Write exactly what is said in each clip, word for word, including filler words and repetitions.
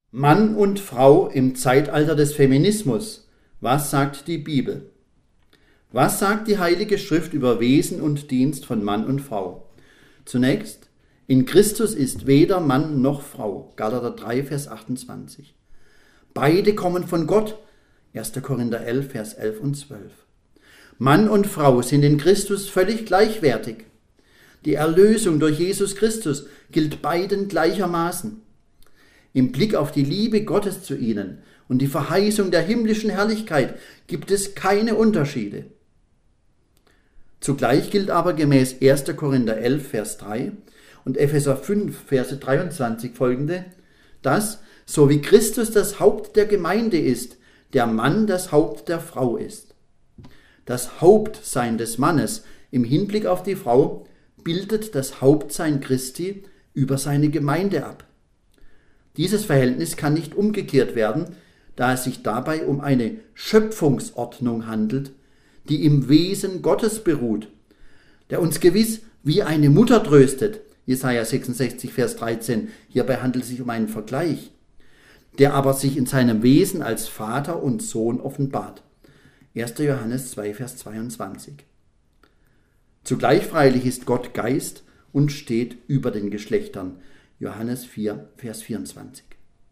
Mann und Frau im Zeitalter des Feminismus. Was sagt die Bibel? Was sagt die Heilige Schrift über Wesen und Dienst von Mann und Frau? Zunächst, in Christus ist weder Mann noch Frau. Galater drei, Vers achtundzwanzig. Beide kommen von Gott. erster Korinther elf, Vers elf und zwölf. Mann und Frau sind in Christus völlig gleichwertig. Die Erlösung durch Jesus Christus gilt beiden gleichermaßen. Im Blick auf die Liebe Gottes zu ihnen und die Verheißung der himmlischen Herrlichkeit gibt es keine Unterschiede. Zugleich gilt aber gemäß erster Korinther elf, Vers drei und Epheser fünf, Verse dreiundzwanzig folgende, dass, so wie Christus das Haupt der Gemeinde ist, der Mann das Haupt der Frau ist. Das Hauptsein des Mannes im Hinblick auf die Frau bildet das Hauptsein Christi über seine Gemeinde ab. Dieses Verhältnis kann nicht umgekehrt werden, da es sich dabei um eine Schöpfungsordnung handelt, die im Wesen Gottes beruht, der uns gewiss wie eine Mutter tröstet, Jesaja sechsundsechzig, Vers dreizehn, hierbei handelt es sich um einen Vergleich, der aber sich in seinem Wesen als Vater und Sohn offenbart, erster Johannes zwei, Vers zweiundzwanzig. Zugleich freilich ist Gott Geist und steht über den Geschlechtern, Johannes vier, Vers vierundzwanzig.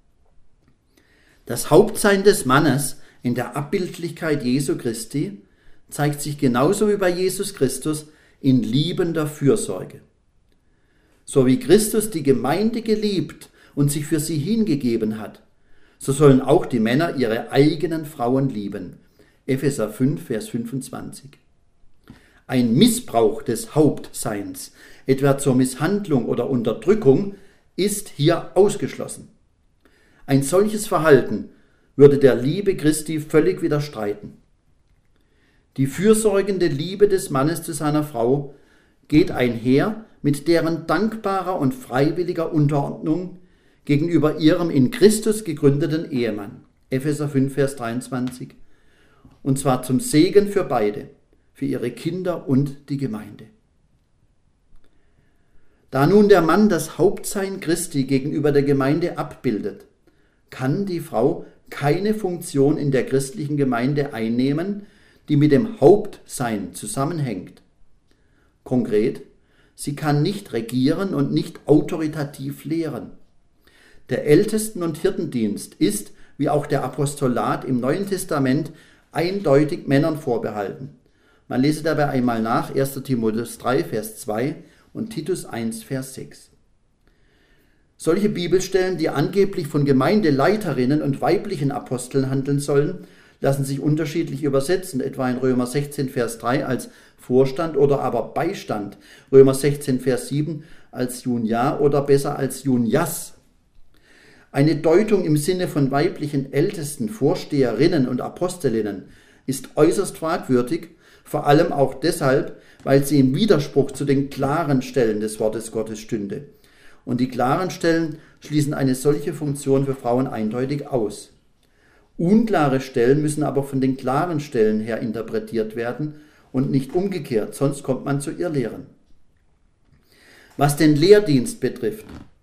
Das Hauptsein des Mannes in der Abbildlichkeit Jesu Christi zeigt sich genauso wie bei Jesus Christus in liebender Fürsorge. So wie Christus die Gemeinde geliebt und sich für sie hingegeben hat, so sollen auch die Männer ihre eigenen Frauen lieben. Epheser fünf, Vers fünfundzwanzig. Ein Missbrauch des Hauptseins, etwa zur Misshandlung oder Unterdrückung, ist hier ausgeschlossen. Ein solches Verhalten würde der Liebe Christi völlig widerstreiten. Die fürsorgende Liebe des Mannes zu seiner Frau geht einher mit deren dankbarer und freiwilliger Unterordnung gegenüber ihrem in Christus gegründeten Ehemann. Epheser fünf, Vers dreiundzwanzig. Und zwar zum Segen für beide, für ihre Kinder und die Gemeinde. Da nun der Mann das Hauptsein Christi gegenüber der Gemeinde abbildet, kann die Frau keine Funktion in der christlichen Gemeinde einnehmen, die mit dem Hauptsein zusammenhängt. Konkret, sie kann nicht regieren und nicht autoritativ lehren. Der Ältesten- und Hirtendienst ist, wie auch der Apostolat im Neuen Testament, eindeutig Männern vorbehalten. Man lese dabei einmal nach erster Timotheus drei, Vers zwei und Titus eins, Vers sechs. Solche Bibelstellen, die angeblich von Gemeindeleiterinnen und weiblichen Aposteln handeln sollen, lassen sich unterschiedlich übersetzen, etwa in Römer sechzehn, Vers drei als Vorstand oder aber Beistand, Römer sechzehn, Vers sieben als Junia oder besser als Junias. Eine Deutung im Sinne von weiblichen Ältesten, Vorsteherinnen und Apostelinnen ist äußerst fragwürdig, vor allem auch deshalb, weil sie im Widerspruch zu den klaren Stellen des Wortes Gottes stünde. Und die klaren Stellen schließen eine solche Funktion für Frauen eindeutig aus. Unklare Stellen müssen aber von den klaren Stellen her interpretiert werden und nicht umgekehrt, sonst kommt man zu Irrlehren. Was den Lehrdienst betrifft,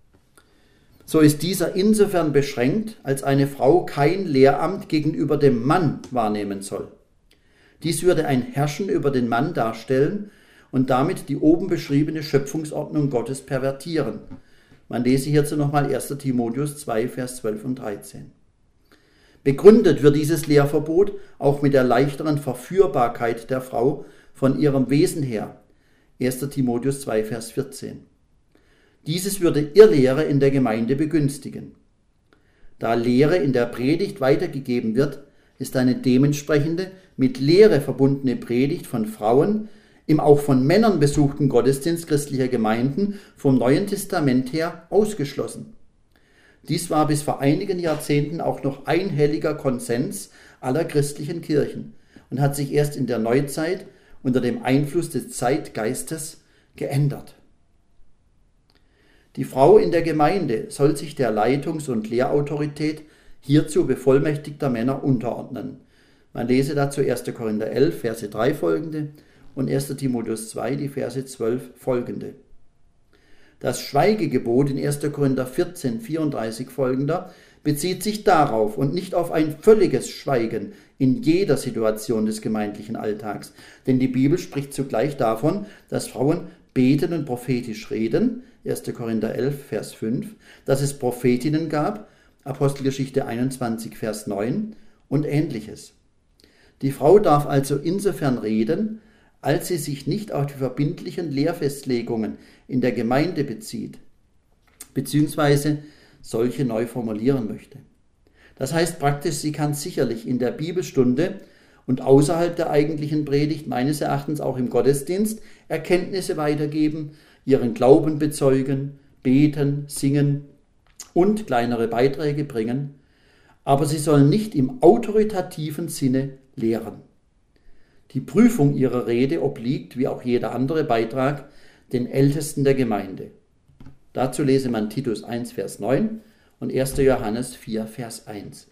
so ist dieser insofern beschränkt, als eine Frau kein Lehramt gegenüber dem Mann wahrnehmen soll. Dies würde ein Herrschen über den Mann darstellen und damit die oben beschriebene Schöpfungsordnung Gottes pervertieren. Man lese hierzu nochmal erster Timotheus zwei, Vers zwölf und dreizehn. Begründet wird dieses Lehrverbot auch mit der leichteren Verführbarkeit der Frau von ihrem Wesen her. erster Timotheus zwei, Vers vierzehn. Dieses würde Irrlehre in der Gemeinde begünstigen. Da Lehre in der Predigt weitergegeben wird, ist eine dementsprechende, mit Lehre verbundene Predigt von Frauen im auch von Männern besuchten Gottesdienst christlicher Gemeinden vom Neuen Testament her ausgeschlossen. Dies war bis vor einigen Jahrzehnten auch noch einhelliger Konsens aller christlichen Kirchen und hat sich erst in der Neuzeit unter dem Einfluss des Zeitgeistes geändert. Die Frau in der Gemeinde soll sich der Leitungs- und Lehrautorität hierzu bevollmächtigter Männer unterordnen. Man lese dazu erster Korinther elf, Verse drei folgende und erster Timotheus zwei, die Verse zwölf folgende. Das Schweigegebot in erster Korinther vierzehn, vierunddreißig folgender bezieht sich darauf und nicht auf ein völliges Schweigen in jeder Situation des gemeindlichen Alltags. Denn die Bibel spricht zugleich davon, dass Frauen beten und prophetisch reden, erster Korinther elf, Vers fünf, dass es Prophetinnen gab, Apostelgeschichte einundzwanzig, Vers neun und Ähnliches. Die Frau darf also insofern reden, als sie sich nicht auf die verbindlichen Lehrfestlegungen in der Gemeinde bezieht, beziehungsweise solche neu formulieren möchte. Das heißt praktisch, sie kann sicherlich in der Bibelstunde und außerhalb der eigentlichen Predigt, meines Erachtens auch im Gottesdienst, Erkenntnisse weitergeben, ihren Glauben bezeugen, beten, singen und kleinere Beiträge bringen, aber sie sollen nicht im autoritativen Sinne lehren. Die Prüfung ihrer Rede obliegt, wie auch jeder andere Beitrag, den Ältesten der Gemeinde. Dazu lese man Titus eins, Vers neun und erster Johannes vier, Vers eins.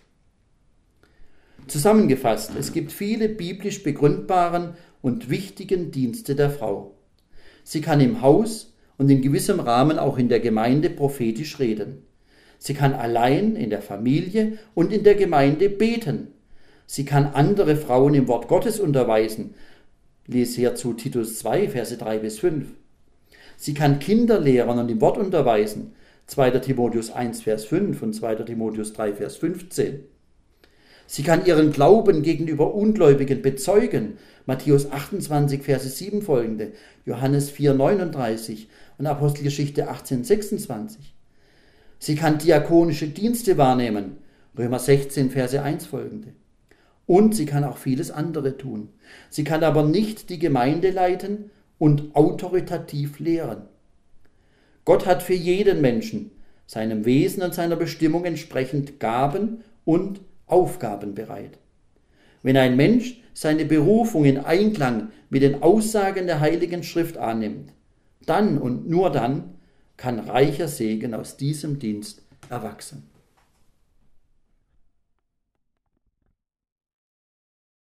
Zusammengefasst, es gibt viele biblisch begründbaren und wichtigen Dienste der Frau. Sie kann im Haus und in gewissem Rahmen auch in der Gemeinde prophetisch reden. Sie kann allein in der Familie und in der Gemeinde beten. Sie kann andere Frauen im Wort Gottes unterweisen. Lese hierzu Titus zwei, Verse drei bis fünf. Sie kann Kinder lehren und im Wort unterweisen. zweiter Timotheus eins, Vers fünf und zweiter Timotheus drei, Vers fünfzehn. Sie kann ihren Glauben gegenüber Ungläubigen bezeugen. Matthäus achtundzwanzig, Verse sieben folgende, Johannes vier, neununddreißig und Apostelgeschichte achtzehn, sechsundzwanzig. Sie kann diakonische Dienste wahrnehmen. Römer sechzehn, Verse eins folgende. Und sie kann auch vieles andere tun. Sie kann aber nicht die Gemeinde leiten und autoritativ lehren. Gott hat für jeden Menschen seinem Wesen und seiner Bestimmung entsprechend Gaben und Aufgaben bereit. Wenn ein Mensch seine Berufung in Einklang mit den Aussagen der Heiligen Schrift annimmt, dann und nur dann kann reicher Segen aus diesem Dienst erwachsen.